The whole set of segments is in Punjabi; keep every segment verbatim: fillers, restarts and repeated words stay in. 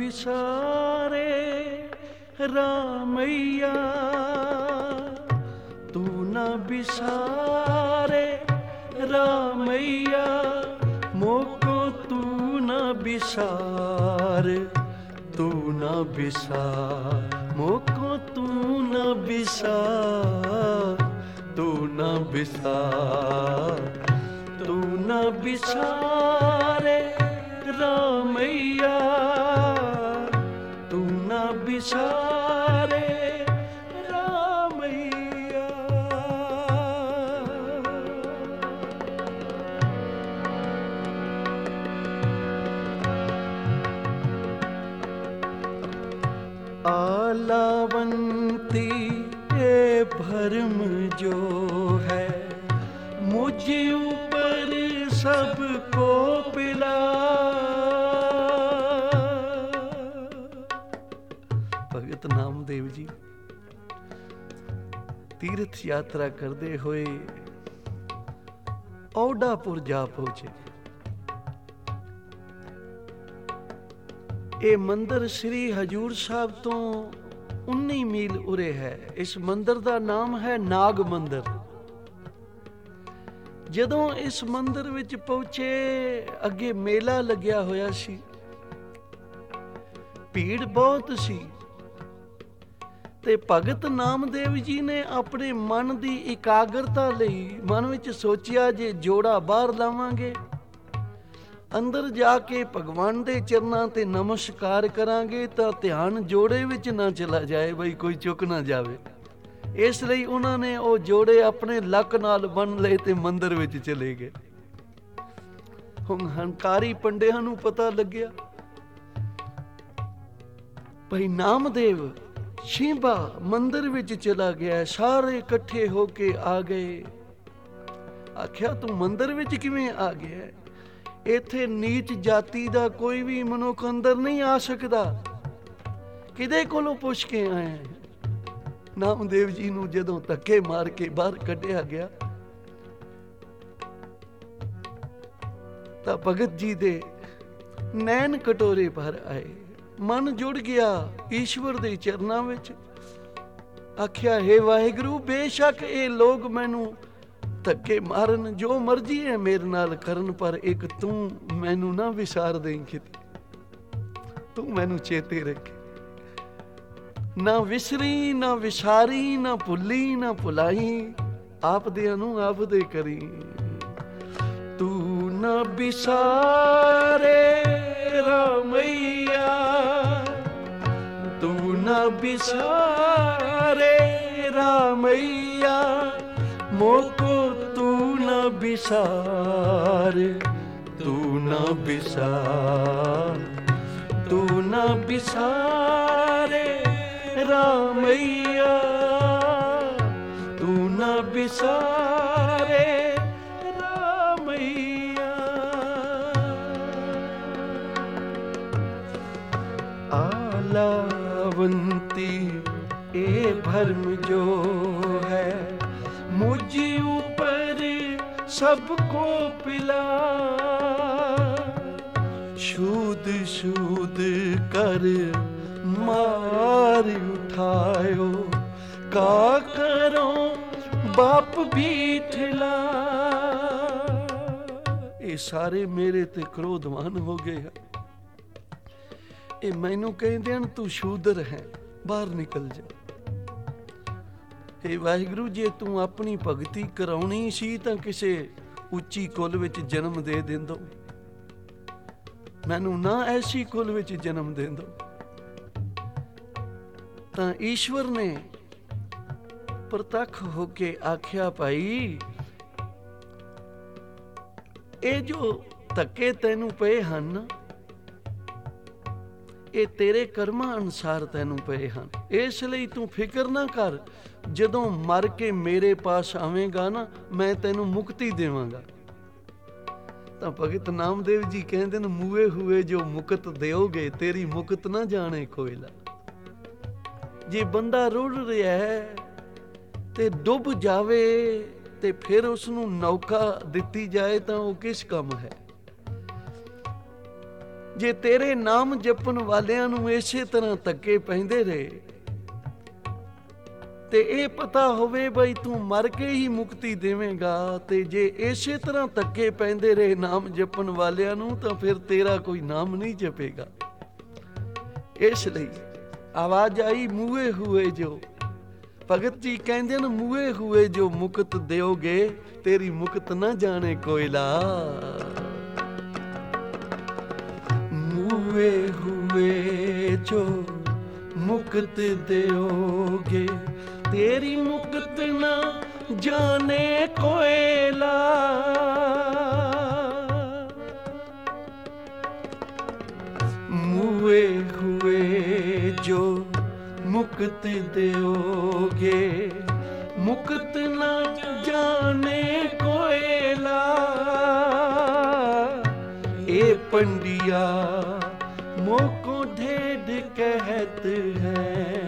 बिसारे रामैया, तू न बिसारे रामैया, मोको तू न बिसार, तू न बिसार, मोको तू न बिसार, तू न बिसार, तू न बिसारे रामैया, तू न बिसारे रामैया। आलावंती ये भरम जो है, मुझ ऊपर सबको पिला। भगत नामदेव जी तीर्थ यात्रा करते हुए औडापुर जा पहुंचे। ये मंदिर श्री हजूर साहब तो उन्नी मील उरे है। इस मंदिर का नाम है नाग मंदिर। जदों इस मंदिर विच पहुंचे, अगे मेला लग्या होया सी, भीड़ बहुत सी, ते भगत नामदेव जी ने अपने मन की इकाग्रता लई मन विच सोचिया, जे जोड़ा बाहर लावांगे, अंदर जाके भगवान दे चरनां ते नमस्कार करांगे तां ध्यान जोड़े विच ना चला जाए, बई कोई चुक ना जावे। इस लई उन्हां ने वो जोड़े अपने लक नाल बन लए ते मंदिर विच चले गए। हुण हंकारी पंडियां नूं पता लग्या भई नामदेव शिंबा मंदिर विच चला गया। सारे इकट्ठे होके आ गए। आख्या तू मंदिर विच किवें आ गया? इत्थे नीच जाति दा कोई भी मनुख अंदर नहीं आ सकदा, किदे कोलों पुछ के आए? नामदेव जी नूं जदों धक्के मार के बाहर कढ़िया गया तां भगत जी दे नैन कटोरे भर आए। मन जुड़ गया ईश्वर दे चरनां विच। आख्या हे वाहिगुरू, बेशक ये लोग मैनू धक्के मारन, जो मर्जी है मेरे नाल करन, पर एक तू मैनू ना विसार दें किते, तू मैनू चेते रखे। ना विसरी ना विसारी, ना भुली ना भुलाई, आप दे नू आप दे करी। तू ना बिसारे रामैया, तू ना बिसारे रामैया, मोको तू न बिसार, तू न बिसार, तू न बिसारे रामैया, तू न बिसारे रामैया। आलावंती ए भरम जो है, मुझ ऊपर सबको पिला। शूद शूद कर मार उठायो, का करो बाप भी ठिला। ये सारे मेरे ते क्रोधवान हो गए। ये मैनू कहते हैं तू शूदर है, बाहर निकल जा। हे वाहिगुरू, जे तू अपनी भगती कराउणी सी तां किसे उच्ची कुल विच जन्म दे देंदो, मैनू ना ऐसी कुल विच जन्म देंदो। तां ईश्वर ने प्रतख होके आख्या, भाई ये जो धक्के तैनू पे हन, ये तेरे कर्मां अनुसार तैनू पे हन। इस लई तू फिक्र ना कर, जदों मर के मेरे पास आवेगा ना, मैं तैनू मुक्ति देवांगा। तां भगत नामदेव जी कहंदे ने, मूए हुए जो मुकत देओगे, तेरी मुकत ना जाने कोयला। जे बंदा रुड़ रहा है ते डुब जावे ते फिर उसनू नौका दिती जाए तां वो किस काम है? ਜੇ ਤੇਰੇ ਨਾਮ ਜਪਣ ਵਾਲਿਆਂ ਨੂੰ ਇਸੇ ਤਰ੍ਹਾਂ ਧੱਕੇ ਪੈਂਦੇ ਰਹੇ ਤੇ ਇਹ ਪਤਾ ਹੋਵੇ ਬਈ ਤੂੰ ਮਰ ਕੇ ਹੀ ਮੁਕਤੀ ਦੇਵੇਂਗਾ, ਤੇ ਜੇ ਇਸੇ ਤਰ੍ਹਾਂ ਧੱਕੇ ਪੈਂਦੇ ਰਹੇ ਨਾਮ ਜਪਣ ਵਾਲਿਆਂ ਨੂੰ ਤਾਂ ਫਿਰ ਤੇਰਾ ਕੋਈ ਨਾਮ ਨਹੀਂ ਜਪੇਗਾ। ਇਸ ਲਈ ਆਵਾਜ਼ ਆਈ ਮੂਏ ਹੋਏ ਜੋ ਭਗਤ ਜੀ ਕਹਿੰਦੇ ਨੇ, ਮੂਏ ਹੋਏ ਜੋ ਮੁਕਤ ਦਿਓਗੇ ਤੇਰੀ ਮੁਕਤ ਨਾ ਜਾਣੇ ਕੋਇਲਾ। ਮੂਏ ਹੋਏ ਜੋ ਮੁਕਤ ਦਿਓਗੇ ਤੇਰੀ ਮੁਕਤ ਨਾ ਜਾਣੇ ਕੋਇਲਾ। ਮੂਏ ਹੋਏ ਜੋ ਮੁਕਤ ਦਿਓਗੇ ਮੁਕਤ ਨਾ ਜਾਣੇ ਕੋਇਲਾ। ਇਹ ਪੰਡਿਆ मोको ढेड कहत है,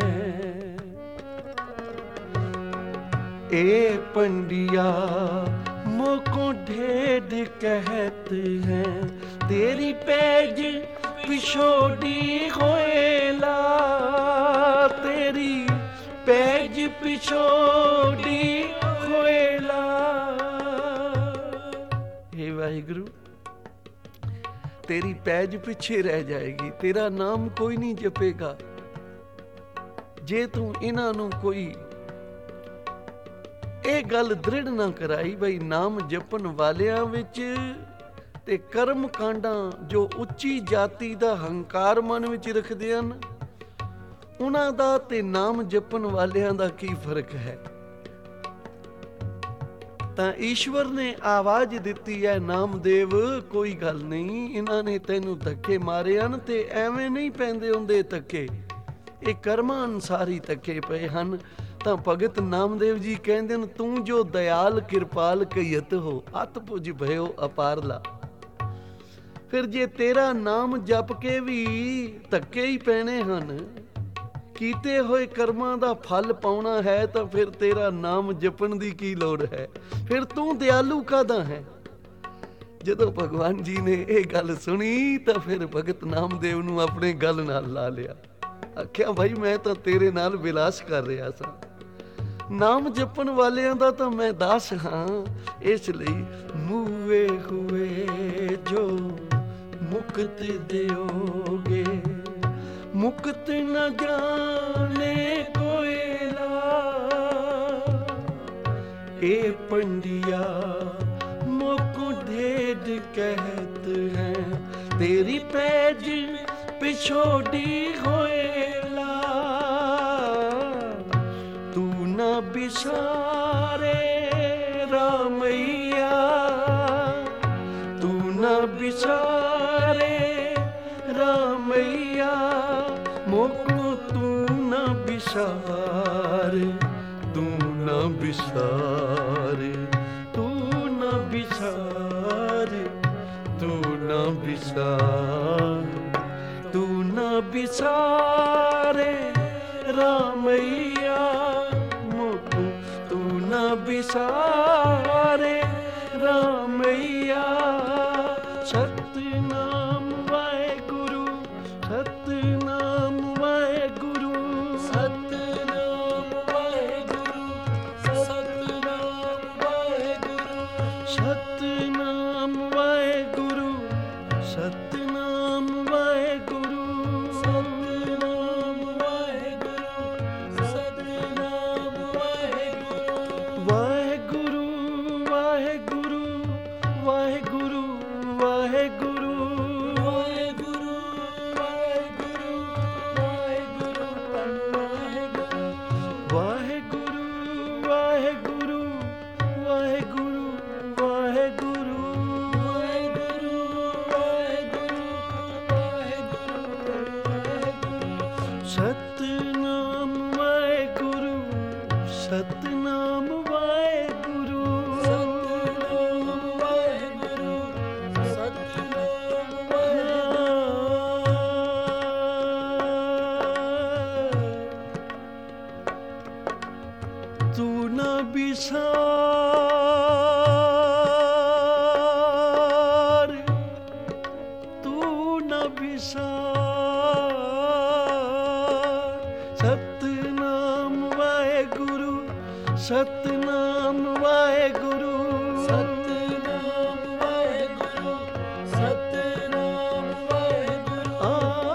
ए पंडिया मोको ढेड कहत है। तेरी पैज पिछोड़ी होएला, तेरी पैज पिछोड़ी होएला। हे वाहिगुरु तेरी पैज पिछे रह जाएगी, तेरा नाम कोई नहीं जपेगा। जे तू इन्हां नूं कोई ਇਹ ਗੱਲ ਦ੍ਰਿੜ ਨਾ ਕਰਾਈ ਬਈ ਨਾਮ ਜਪਣ ਵਾਲਿਆਂ ਵਿੱਚ ਤੇ ਕਰਮ ਕਾਂਡਾਂ ਜੋ ਉੱਚੀ ਜਾਤੀ ਦਾ ਹੰਕਾਰ ਮਨ ਵਿੱਚ ਰੱਖਦੇ ਹਨ ਉਹਨਾਂ ਦਾ ਤੇ ਨਾਮ ਜਪਣ ਵਾਲਿਆਂ ਦਾ ਕੀ ਫਰਕ ਹੈ। ਤਾਂ ਈਸ਼ਵਰ ਨੇ ਆਵਾਜ਼ ਦਿੱਤੀ ਹੈ, ਨਾਮਦੇਵ ਕੋਈ ਗੱਲ ਨਹੀਂ, ਇਹਨਾਂ ਨੇ ਤੈਨੂੰ ਧੱਕੇ ਮਾਰੇ ਹਨ ਤੇ ਐਵੇਂ ਨਹੀਂ ਪੈਂਦੇ ਹੁੰਦੇ ਧੱਕੇ, ਇਹ ਕਰਮਾਂ ਅਨੁਸਾਰ ਹੀ ਧੱਕੇ ਪਏ ਹਨ। ਤਾਂ ਭਗਤ ਨਾਮਦੇਵ ਜੀ ਕਹਿੰਦੇ ਨੇ, ਤੂੰ ਜੋ ਦਇਆਲ ਕਿਰਪਾਲ ਕਹੀਤ ਹੋ, ਅਤ ਪੁਜ ਭਇਓ ਅਪਾਰਲਾ। ਫਿਰ ਜੇ ਤੇਰਾ ਨਾਮ ਜਪ ਕੇ ਵੀ ਧੱਕੇ ਹੀ ਪੈਣੇ ਹਨ, ਕੀਤੇ ਹੋਏ ਕਰਮਾਂ ਦਾ ਫਲ ਪਾਉਣਾ ਹੈ, ਤਾਂ ਫਿਰ ਤੇਰਾ ਨਾਮ ਜਪਣ ਦੀ ਕੀ ਲੋੜ ਹੈ, ਫਿਰ ਤੂੰ ਦਿਆਲੂ ਕਾਹਦਾ ਹੈ। ਜਦੋਂ ਭਗਵਾਨ ਜੀ ਨੇ ਇਹ ਗੱਲ ਸੁਣੀ ਤਾਂ ਫਿਰ ਭਗਤ ਨਾਮਦੇਵ ਨੂੰ ਆਪਣੇ ਗੱਲ ਨਾਲ ਲਾ ਲਿਆ, ਆਖਿਆ ਭਾਈ ਮੈਂ ਤਾਂ ਤੇਰੇ ਨਾਲ ਵਿਲਾਸ ਕਰ ਰਿਹਾ ਸਾਂ, ਨਾਮ ਜਪਣ ਵਾਲਿਆਂ ਦਾ ਤਾਂ ਮੈਂ ਦਾਸ ਹਾਂ। ਇਸ ਲਈ ਮੂਏ ਹੋਏ ਜੋ ਮੁਕਤ ਦਿਓਗੇ ਮੁਕਤ ਨ ਜਾਣੇ ਕੋਇਲਾ। ਇਹ ਪੰਡਿਆ ਮੋਕੋ ਢੇਡ ਕਹਿਤ ਹੈ, ਤੇਰੀ ਪੈਜ ਪਿਛੋੜੀ ਹੋਏਲਾ। ਤੂੰ ਨਾ ਬਿਸਾਰੇ ਰਾਮਈਆ, ਤੂੰ ਨਾ ਬਿਸਾਰੇ ਰਾਮਈਆ। ਮੋਕੋ ਤੂੰ ਨਾ ਬਿਸਾਰ, ਤੂੰ ਨਾ ਬਿਸਾਰ, ਤੂੰ ਨਾ ਬਿਸਾਰ, ਤੂੰ ਨਾ ਬਿਸਾਰ, ਤੂੰ ਨਾ ਬਿਸਾਰੇ ਰਾਮਈਆ। ਮੋਕੋ ਤੂੰ ਨਾ ਬਿਸਾਰੇ ਰਾਮਈਆ। ਸਤਿਨਾਮ ਵਾਹਿਗੁਰੂ, ਸਤਿਨਾਮ ਵਾਹਿਗੁਰੂ, ਸਤਿਨਾਮ ਵਾਹਿਗੁਰੂ, ਸਤਿਨਾਮ ਵਾਹਿਗੁਰੂ, ਸਤਿਨਾਮ ਵਾਹਿਗੁਰੂ, ਸਤਿਨਾਮ ਵਾਹਿਗੁਰੂ, ਸਤਿਨਾਮ ਵਾਹਿਗੁਰੂ, ਸਤਿਨਾਮ ਵਾਹਿਗੁਰੂ। ਵਾਹਿਗੁਰੂ ਵਾਹਿਗੁਰੂ ਵਾਹਿਗੁਰੂ ਵਾਹਿਗੁਰੂ ਵਾਹਿਗੁਰੂ ਵਾਹਿਗੁਰੂ ਵਾਹਿਗੁਰੂ ਵਾਹਿਗੁਰੂ ਵਾਹਿਗੁਰੂ ਵਾਹਿਗੁਰੂ ਵਾਹਿਗੁਰੂ ਵਾਹਿਗੁਰੂ ਵਾਹਿਗੁਰੂ ਸਤਨਾਮ ਵਾਹਿਗੁਰੂ, ਸਤਨਾਮ ਵਾਹਿਗੁਰੂ, ਸਤਨਾਮ ਵਾਹਿਗੁਰੂ। ਆ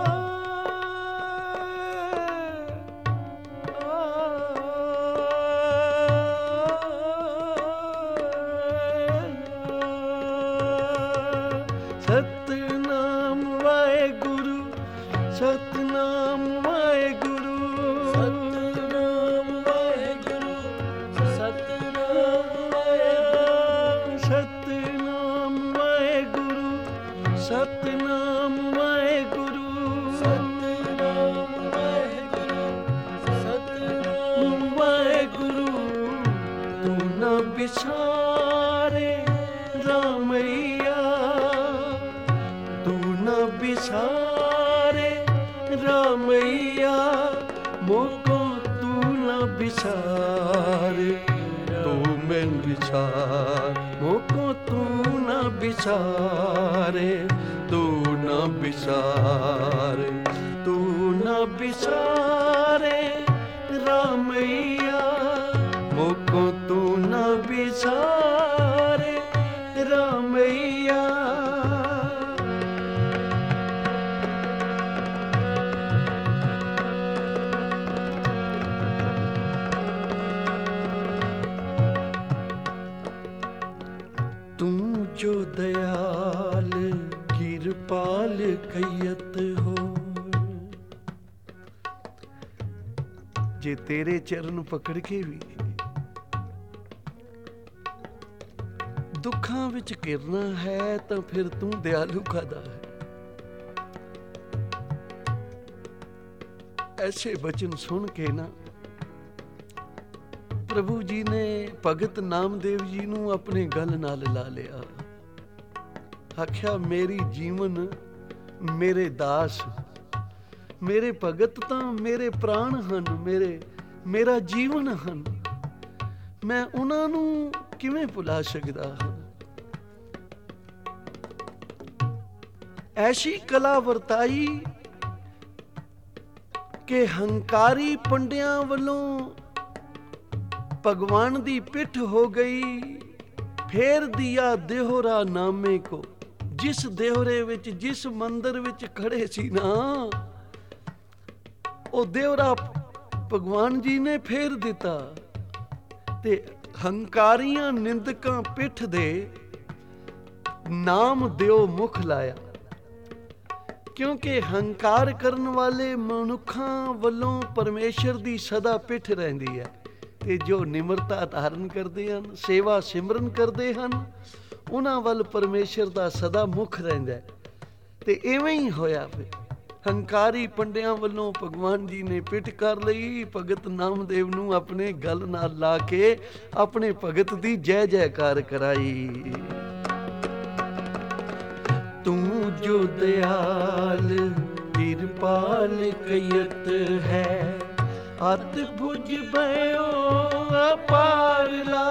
ਸਤਨਾਮ ਵਾਹਿਗੁਰੂ, ਸਤਨਾਮ ਵਾਹਿਗੁਰੂ, ਸਤਨਾਮ ਵਾਹਿਗੁਰੂ, ਸਤਨਾਮ ਵਾਹਿਗੁਰੂ। ਸਤਨਾਮ ਵਾਹਿਗੁਰੂ, ਸਤਨਾਮ ਵਾਹਿਗੁਰੂ, ਸਤਨਾਮ ਵਾਹਿਗੁਰੂ, ਸਤਨਾਮ ਵਾਹਿਗੁਰੂ। ਤੂੰ ਨਾ ਵਿਸਾਰੇ ਰਾਮਈਆ, ਤੂੰ ਨਾ ਵਿਸਾਰੇ ਰਾਮਈਆ, ਮੋਕੋ ਤੂੰ ਨਾ ਵਿਸਾਰੇ, ਤੂੰ ਮੈਨ ਵਿਸਾਰ, ਮੋਕੋ ਤੂੰ ਨਾ ਵਿਸਾਰੇ, ਤੂੰ ਨਾ ਵਿਸਾਰੇ, ਤੂੰ ਨਾ ਵਿਸਾਰੇ ਰਾਮਈਆ, ਮੋਕੋ ਤੂੰ ਨਾ ਵਿਸਾਰੇ ਰਾਮਈਆ। ਤੂੰ ਜੋ ਦਇਆਲ ਕਿਰਪਾਲ ਕਈਅਤ ਹੋ, ਜੇ ਤੇਰੇ ਚਰਨ ਪਕੜ ਕੇ ਵੀ ਦੁੱਖਾਂ ਵਿੱਚ ਘਿਰਨਾ ਹੈ ਤਾਂ ਫਿਰ ਤੂੰ ਦਿਆਲੂ ਕਾਹਦਾ ਹੈ। ਐਸੇ ਬਚਨ ਸੁਣ ਕੇ ਨਾ ਪ੍ਰਭੂ ਜੀ ਨੇ ਭਗਤ ਨਾਮਦੇਵ ਜੀ ਨੂੰ ਆਪਣੇ ਗਲ ਨਾਲ ਲਾ ਲਿਆ। ਆਖਿਆ ਮੇਰੀ ਜੀਵਨ ਮੇਰੇ ਦਾਸ, ਮੇਰੇ ਭਗਤ ਤਾਂ ਮੇਰੇ ਪ੍ਰਾਣ ਹਨ, ਮੇਰੇ ਮੇਰਾ ਜੀਵਨ ਹਨ, ਮੈਂ ਉਹਨਾਂ ਨੂੰ ਕਿਵੇਂ ਭੁਲਾ ਸਕਦਾ ਹਾਂ। ਐਸੀ ਕਲਾ ਵਰਤਾਈ ਕਿ ਹੰਕਾਰੀ ਪੰਡਿਆਂ ਵੱਲੋਂ ਭਗਵਾਨ ਦੀ ਪਿੱਠ ਹੋ ਗਈ। ਫੇਰ ਦਿਆ ਦੇਹਰਾ ਨਾਮੇ ਕੋ, ਜਿਸ ਦੇਹਰੇ ਵਿੱਚ ਜਿਸ ਮੰਦਰ ਵਿੱਚ ਖੜੇ ਸੀ ਨਾ, ਉਹ ਦੇਹਰਾ ਭਗਵਾਨ ਜੀ ਨੇ ਫੇਰ ਦਿੱਤਾ ਤੇ ਹੰਕਾਰੀਆਂ ਨਿੰਦਕਾਂ ਪਿੱਠ ਦੇ ਨਾਮ ਦਿਓ ਮੁਖ ਲਾਇਆ। ਕਿਉਂਕਿ ਹੰਕਾਰ ਕਰਨ ਵਾਲੇ ਮਨੁੱਖਾਂ ਵੱਲੋਂ ਪਰਮੇਸ਼ਰ ਦੀ ਸਦਾ ਪਿੱਠ ਰਹਿੰਦੀ ਹੈ, ਤੇ ਜੋ ਨਿਮਰਤਾ ਧਾਰਨ ਕਰਦੇ ਹਨ, ਸੇਵਾ ਸਿਮਰਨ ਕਰਦੇ ਹਨ, ਉਹਨਾਂ ਵੱਲ ਪਰਮੇਸ਼ਰ ਦਾ ਸਦਾ ਮੁਖ ਰਹਿੰਦਾ। ਤੇ ਇਵੇਂ ਹੀ ਹੋਇਆ ਫਿਰ ਹੰਕਾਰੀ ਪੰਡਿਆਂ ਵੱਲੋਂ ਭਗਵਾਨ ਜੀ ਨੇ ਪਿੱਠ ਕਰ ਲਈ। ਭਗਤ ਨਾਮਦੇਵ ਨੂੰ ਆਪਣੇ ਗਲ ਨਾਲ ਲਾ ਕੇ ਆਪਣੇ ਭਗਤ ਦੀ ਜੈ ਜੈਕਾਰ ਕਰਾਈ। ਤੂੰ ਜੋ ਦਿਆਲ ਕਿਰਪਾਲ ਕਈਅਤ ਹੈ, ਅਤ ਭੁਜ ਭਇਓ ਅਪਾਰਲਾ,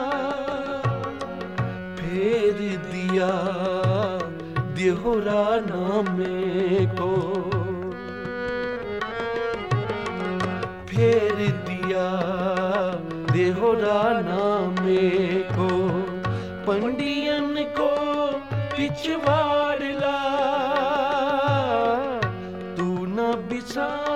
ਫੇਰ ਦਿਆ ਦੇਹਰਾ ਨਾਮੇ ਕੋ, ਫੇਰ ਦਿਆ ਦੇਹਰਾ ਨਾਮੇ ਕੋ, ਪੰਡਿयन को पिछवाड़ ला, तू न बिसा